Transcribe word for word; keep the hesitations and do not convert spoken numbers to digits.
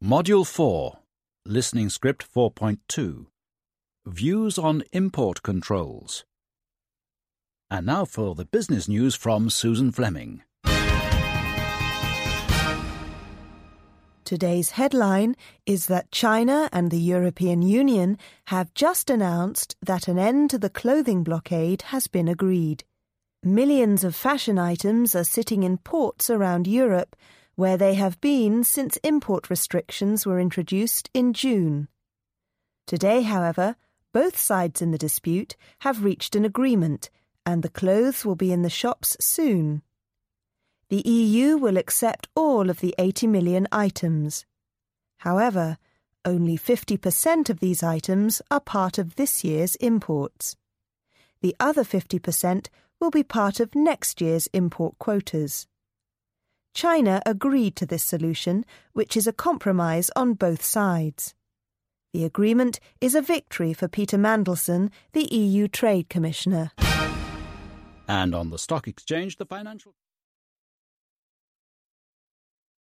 Module four, Listening Script four point two, Views on Import Controls. And now for the business news from Susan Fleming. Today's headline is that China and the European Union have just announced that an end to the clothing blockade has been agreed. Millions of fashion items are sitting in ports around Europe, where they have been since import restrictions were introduced in June. Today, however, both sides in the dispute have reached an agreement, and the clothes will be in the shops soon. The E U will accept all of the eighty million items. However, only fifty percent of these items are part of this year's imports. The other fifty percent will be part of next year's import quotas. China agreed to this solution, which is a compromise on both sides. The agreement is a victory for Peter Mandelson, the E U Trade Commissioner. And on the stock exchange, the financial...